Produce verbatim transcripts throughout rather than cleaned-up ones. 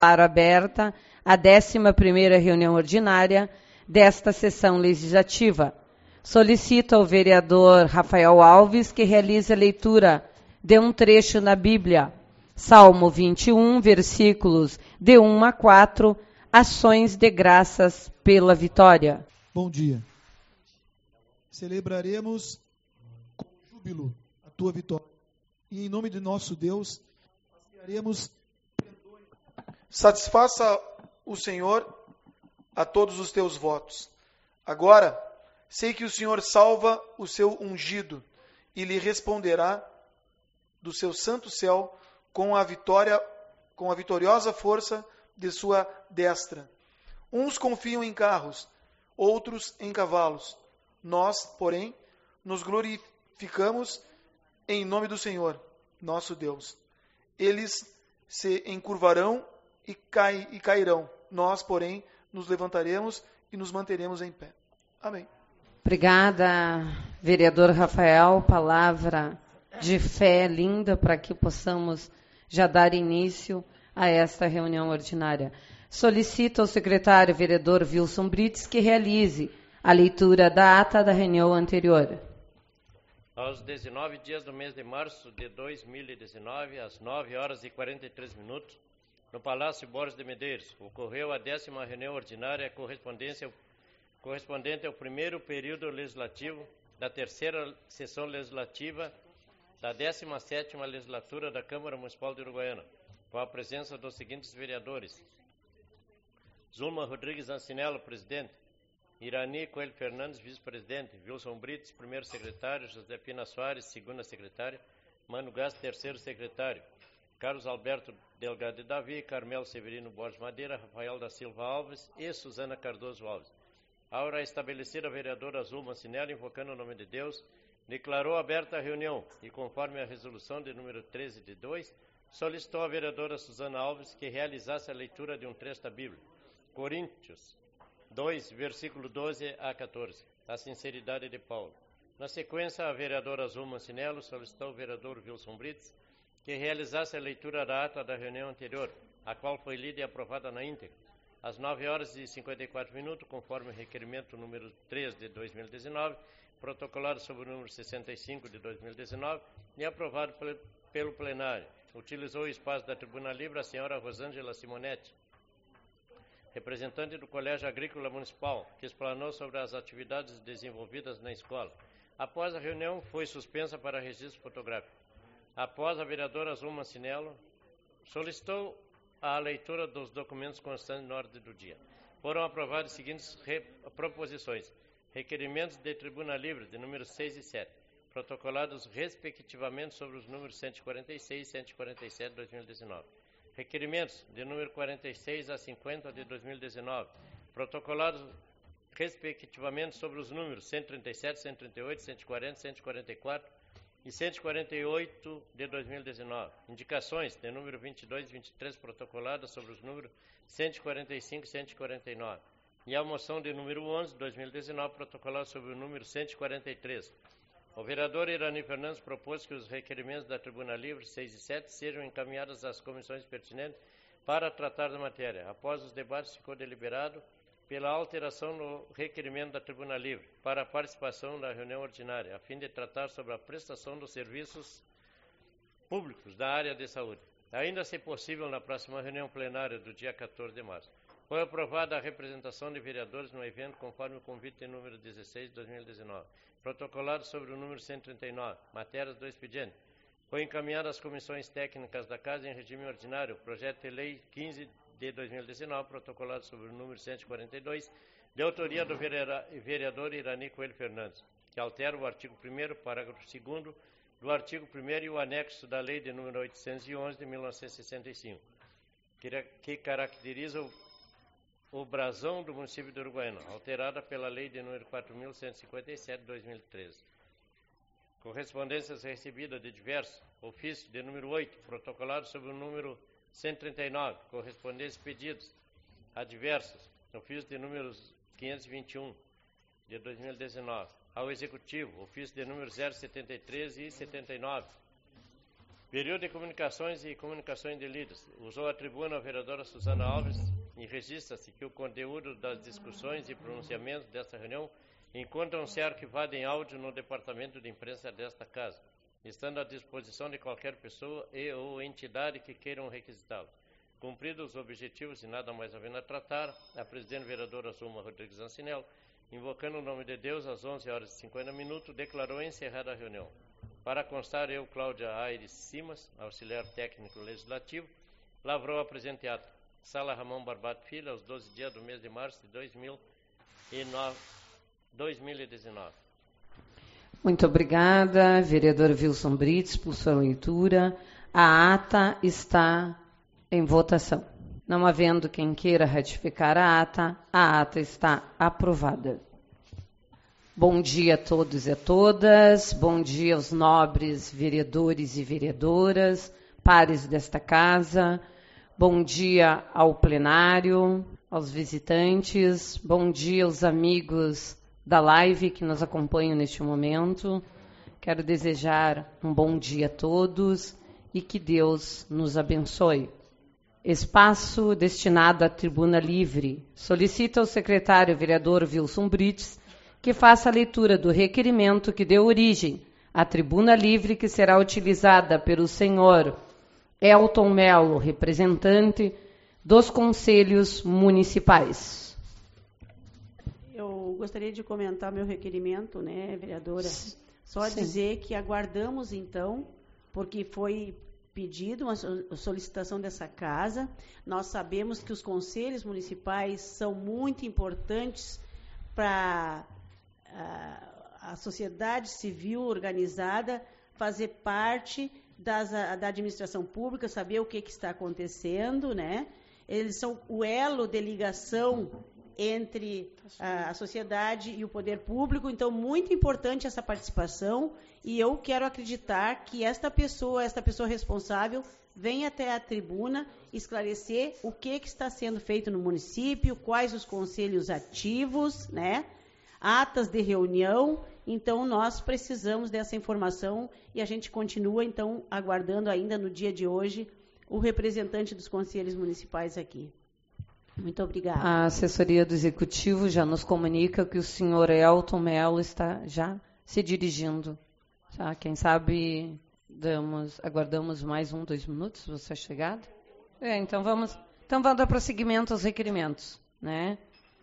Declaro aberta a décima primeira reunião ordinária desta sessão legislativa. Solicito ao vereador Rafael Alves que realize a leitura de um trecho na Bíblia. Salmo vinte e um, versículos de um a quatro, ações de graças pela vitória. Bom dia. Celebraremos com júbilo a tua vitória. E em nome de nosso Deus, passearemos. Satisfaça o Senhor a todos os teus votos. Agora, sei que o Senhor salva o seu ungido e lhe responderá do seu santo céu com a vitória, com a vitoriosa força de sua destra. Uns confiam em carros, outros em cavalos. Nós, porém, nos glorificamos em nome do Senhor, nosso Deus. Eles se encurvarão e, cai, e cairão. Nós, porém, nos levantaremos e nos manteremos em pé. Amém. Obrigada, vereador Rafael. Palavra de fé linda para que possamos já dar início a esta reunião ordinária. Solicito ao secretário vereador Wilson Brites que realize a leitura da ata da reunião anterior. Aos dezenove dias do mês de março de dois mil e dezenove, às nove horas e quarenta e três minutos, no Palácio Borges de Medeiros, ocorreu a décima reunião ordinária correspondente ao primeiro período legislativo da terceira sessão legislativa da décima sétima legislatura da Câmara Municipal de Uruguaiana, com a presença dos seguintes vereadores: Zulma Rodrigues Ancinello, presidente; Irani Coelho Fernandes, vice-presidente; Wilson Brites, primeiro secretário; Josefina Soares, segunda secretária; Mano Gás, terceiro secretário; Carlos Alberto Delgado de Davi, Carmelo Severino Borges Madeira, Rafael da Silva Alves e Suzana Cardoso Alves. A hora estabelecida, a vereadora Zulma Ancinello, invocando o nome de Deus, declarou aberta a reunião e, conforme a resolução de número treze de dois, solicitou à vereadora Suzana Alves que realizasse a leitura de um trecho da Bíblia. Coríntios dois, versículo doze a quatorze, a sinceridade de Paulo. Na sequência, a vereadora Zulma Ancinello solicitou ao vereador Wilson Brites que realizasse a leitura da ata da reunião anterior, a qual foi lida e aprovada na íntegra, às nove horas e cinquenta e quatro minutos, conforme o requerimento número três de dois mil e dezenove, protocolado sob o número sessenta e cinco de dois mil e dezenove e aprovado pelo plenário. Utilizou o espaço da Tribuna Livre a senhora Rosângela Simonetti, representante do Colégio Agrícola Municipal, que explanou sobre as atividades desenvolvidas na escola. Após a reunião, foi suspensa para registro fotográfico. Após, a vereadora Zulma Ancinello solicitou a leitura dos documentos constantes na ordem do dia. Foram aprovadas as seguintes proposições: requerimentos de Tribuna Livre, de números seis e sete, protocolados respectivamente sobre os números cento e quarenta e seis e cento e quarenta e sete de dois mil e dezenove. Requerimentos de número quarenta e seis a cinquenta de dois mil e dezenove, protocolados respectivamente sobre os números cento e trinta e sete, cento e trinta e oito, cento e quarenta, cento e quarenta e quatro e cento e quarenta e oito de dois mil e dezenove. Indicações de número vinte e dois e vinte e três, protocoladas sobre os números cento e quarenta e cinco e cento e quarenta e nove. E a moção de número onze de dois mil e dezenove, protocolada sobre o número cento e quarenta e três. O vereador Irani Fernandes propôs que os requerimentos da Tribuna Livre seis e sete sejam encaminhados às comissões pertinentes para tratar da matéria. Após os debates, ficou deliberado pela alteração no requerimento da Tribuna Livre para a participação na reunião ordinária, a fim de tratar sobre a prestação dos serviços públicos da área de saúde. Ainda, se possível, na próxima reunião plenária do dia quatorze de março. Foi aprovada a representação de vereadores no evento conforme o convite número dezesseis de dois mil e dezenove, protocolado sobre o número cento e trinta e nove, matérias do expediente. Foi encaminhado às comissões técnicas da Casa em regime ordinário o projeto de lei quinze de dois mil e dezenove, protocolado sobre o número cento e quarenta e dois, de autoria do vereador Irani Coelho Fernandes, que altera o artigo primeiro, parágrafo segundo do artigo primeiro e o anexo da lei de número oitocentos e onze de mil novecentos e sessenta e cinco, que, que caracteriza o, o brasão do município de Uruguaiana, alterada pela lei de número quatro mil cento e cinquenta e sete de dois mil e treze. Correspondências recebidas de diversos, ofício de número oito, protocolado sobre o número cento e trinta e nove, correspondências pedidos a diversos, ofício de número quinhentos e vinte e um de dois mil e dezenove, ao Executivo, ofício de número zero setenta e três e setenta e nove, Período de comunicações e comunicações de líderes. Usou a tribuna a vereadora Suzana Alves e registra-se que o conteúdo das discussões e pronunciamentos desta reunião encontram-se arquivados em áudio no departamento de imprensa desta casa, estando à disposição de qualquer pessoa e ou entidade que queiram requisitá-lo. Cumpridos os objetivos e nada mais havendo a tratar, a presidente vereadora Zulma Rodrigues Ancinel, invocando o nome de Deus, às onze horas e cinquenta minutos, declarou encerrada a reunião. Para constar, eu, Cláudia Aires Simas, auxiliar técnico legislativo, lavrou a presente ata. Sala Ramon Barbato Filho, aos doze dias do mês de março de dois mil e dezenove. Muito obrigada, vereador Wilson Brites, por sua leitura. A ata está em votação. Não havendo quem queira ratificar a ata, a ata está aprovada. Bom dia a todos e a todas, bom dia aos nobres vereadores e vereadoras, pares desta casa, bom dia ao plenário, aos visitantes, bom dia aos amigos da live que nos acompanham neste momento. Quero desejar um bom dia a todos e que Deus nos abençoe. Espaço destinado à tribuna livre. Solicita ao secretário vereador Wilson Brites que faça a leitura do requerimento que deu origem à tribuna livre que será utilizada pelo senhor Elton Melo, representante dos conselhos municipais. Eu gostaria de comentar meu requerimento, né, vereadora? Só Sim. dizer que aguardamos, então, porque foi pedido uma solicitação dessa casa. Nós sabemos que os conselhos municipais são muito importantes para a, a sociedade civil organizada fazer parte das, da administração pública, saber o que, que está acontecendo, né? Eles são o elo de ligação entre a, a sociedade e o poder público, então muito importante essa participação, e eu quero acreditar que esta pessoa, esta pessoa responsável, venha até a tribuna esclarecer o que, que está sendo feito no município, quais os conselhos ativos, né? Atas de reunião. Então nós precisamos dessa informação e a gente continua então aguardando ainda no dia de hoje o representante dos conselhos municipais aqui. Muito obrigada. A assessoria do Executivo já nos comunica que o senhor Elton Melo está já se dirigindo. Tá? Quem sabe damos, aguardamos mais um, dois minutos, você é chegado? É, então vamos, então vamos dar prosseguimento aos requerimentos, né?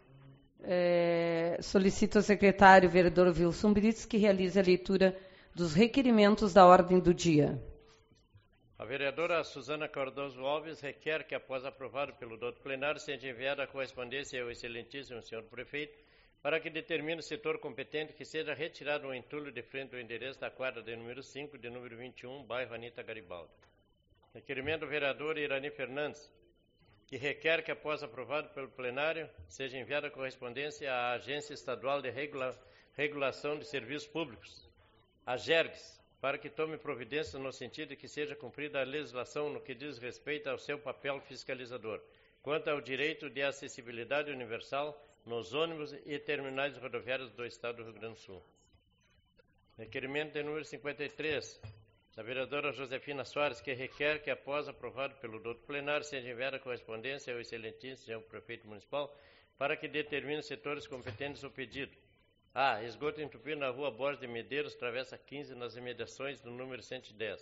É, solicito ao secretário vereador Wilson Brites que realize a leitura dos requerimentos da ordem do dia. A vereadora Suzana Cardoso Alves requer que, após aprovado pelo doutor plenário, seja enviada a correspondência ao excelentíssimo senhor prefeito para que determine o setor competente que seja retirado o entulho de frente ao endereço da quadra de número cinco, de número vinte e um, bairro Anita Garibaldi. Requerimento do vereador Irani Fernandes, que requer que, após aprovado pelo plenário, seja enviada a correspondência à Agência Estadual de Regula- Regulação de Serviços Públicos, a GERGS, para que tome providências no sentido de que seja cumprida a legislação no que diz respeito ao seu papel fiscalizador, quanto ao direito de acessibilidade universal nos ônibus e terminais rodoviários do Estado do Rio Grande do Sul. Requerimento de número cinquenta e três, da vereadora Josefina Soares, que requer que, após aprovado pelo doutor plenário, seja enviada a correspondência ao excelentíssimo senhor prefeito municipal para que determine os setores competentes o pedido. A. Esgoto entupido na rua Borges de Medeiros, travessa quinze, nas imediações do número cento e dez.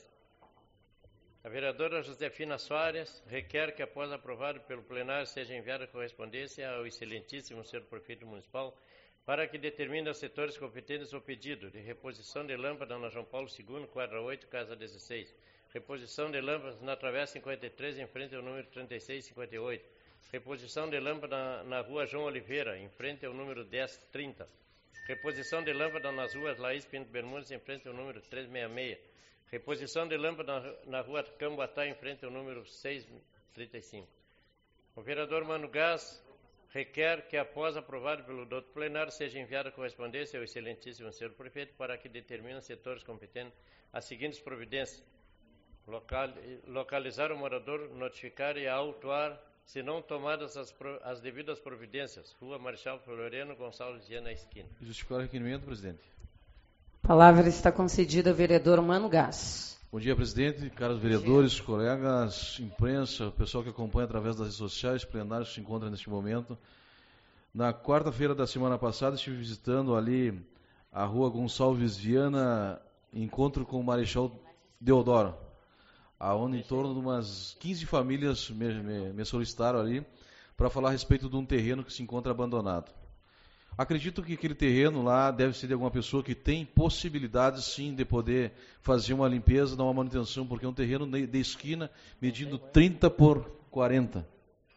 A vereadora Josefina Soares requer que, após aprovado pelo plenário, seja enviada a correspondência ao excelentíssimo senhor prefeito municipal para que determine aos setores competentes o pedido de reposição de lâmpada na João Paulo segundo, quadra oito, casa dezesseis. Reposição de lâmpadas na travessa cinquenta e três, em frente ao número trinta e seis cinquenta e oito. Reposição de lâmpada na, na rua João Oliveira, em frente ao número dez trinta. Reposição de lâmpada nas ruas Laís Pinto Bermudes, em frente ao número trezentos e sessenta e seis. Reposição de lâmpada na, na rua Camboatá, em frente ao número seiscentos e trinta e cinco. O vereador Mano Gás requer que, após aprovado pelo doutor plenário, seja enviada a correspondência ao excelentíssimo senhor prefeito para que determine os setores competentes as seguintes providências: Local, localizar o morador, notificar e autuar, se não tomadas as, as devidas providências. Rua Marechal Floriano Gonçalves Viana, esquina. Justificar o requerimento, presidente. A palavra está concedida ao vereador Mano Gás. Bom dia, presidente, caros vereadores, colegas, imprensa, pessoal que acompanha através das redes sociais, plenários que se encontram neste momento. Na quarta-feira da semana passada, estive visitando ali a rua Gonçalves Viana, encontro com o Marechal Deodoro, aonde em torno de umas quinze famílias me, me, me solicitaram ali para falar a respeito de um terreno que se encontra abandonado. Acredito que aquele terreno lá deve ser de alguma pessoa que tem possibilidade, sim, de poder fazer uma limpeza, dar uma manutenção, porque é um terreno de esquina medindo trinta por quarenta.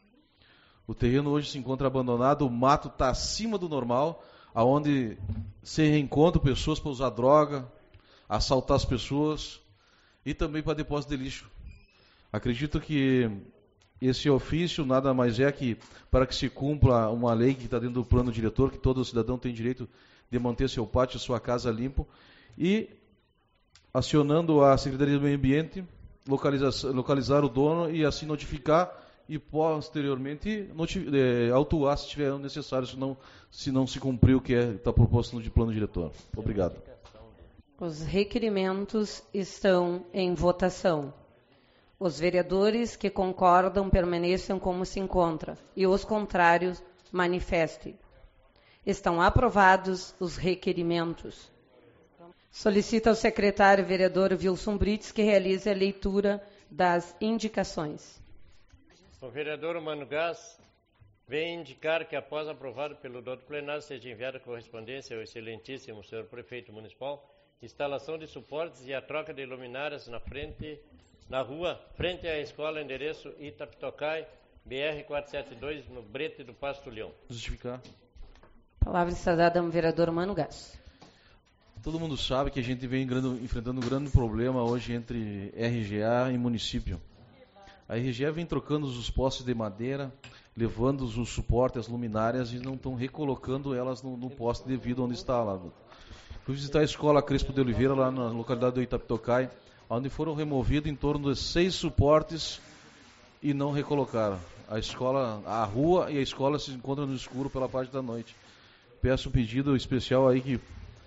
O terreno hoje se encontra abandonado, o mato está acima do normal, aonde se reencontram pessoas para usar droga, assaltar as pessoas e também para depósito de lixo. Acredito que esse ofício nada mais é que para que se cumpra uma lei que está dentro do plano diretor, que todo cidadão tem direito de manter seu pátio, sua casa limpo, e acionando a Secretaria do Meio Ambiente, localizar, localizar o dono e assim notificar e posteriormente eh, autuar se tiver necessário, se não se, não se cumprir o que está é, proposto no plano diretor. Obrigado. Os requerimentos estão em votação. Os vereadores que concordam permaneçam como se encontra e os contrários manifestem. Estão aprovados os requerimentos. Solicito ao secretário vereador Wilson Brits que realize a leitura das indicações. O vereador Mano Gás vem indicar que, após aprovado pelo dono do plenário, seja enviada correspondência ao excelentíssimo senhor prefeito municipal, instalação de suportes e a troca de luminárias na frente, na rua, frente à escola, endereço Itapitocai, B R quatrocentos e setenta e dois, no Brete do Pasto Leão. Justificar. Palavra está dada ao vereador Mano Gás. Todo mundo sabe que a gente vem grande, enfrentando um grande problema hoje entre R G A e município. A R G A vem trocando os postes de madeira, levando os suportes, as luminárias, e não estão recolocando elas no, no poste devido onde está lá. Fui visitar a escola Crespo de Oliveira, lá na localidade do Itapitocai, onde foram removidos em torno de seis suportes e não recolocaram. A escola, a rua e a escola se encontram no escuro pela parte da noite. Peço um pedido especial aí que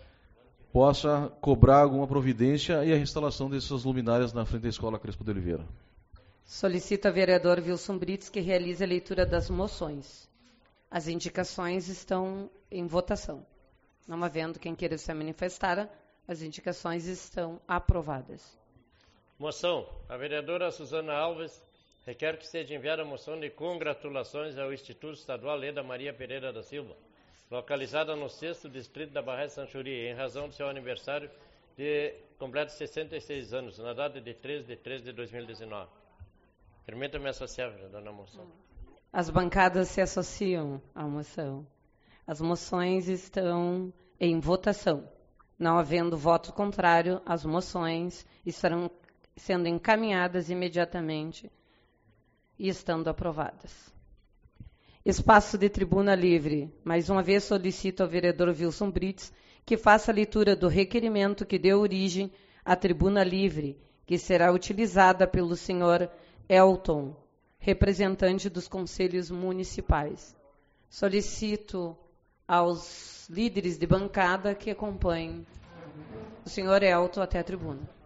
possa cobrar alguma providência e a instalação dessas luminárias na frente da escola Crespo de Oliveira. Solicito ao vereador Wilson Brits que realize a leitura das moções. As indicações estão em votação. Não havendo quem queira se manifestar, as indicações estão aprovadas. Moção. A vereadora Suzana Alves requer que seja enviada a moção de congratulações ao Instituto Estadual Leda Maria Pereira da Silva, localizada no sexto distrito da Barra de Sanchuri, em razão do seu aniversário de completo sessenta e seis anos, na data de treze de treze de dois mil e dezenove. Permita-me associar, dona moção. As bancadas se associam à moção. As moções estão em votação. Não havendo voto contrário, as moções estarão sendo encaminhadas imediatamente e estando aprovadas. Espaço de tribuna livre. Mais uma vez solicito ao vereador Wilson Brits que faça a leitura do requerimento que deu origem à tribuna livre, que será utilizada pelo senhor Elton, representante dos conselhos municipais. Solicito aos líderes de bancada que acompanhem o senhor Elton até a tribuna.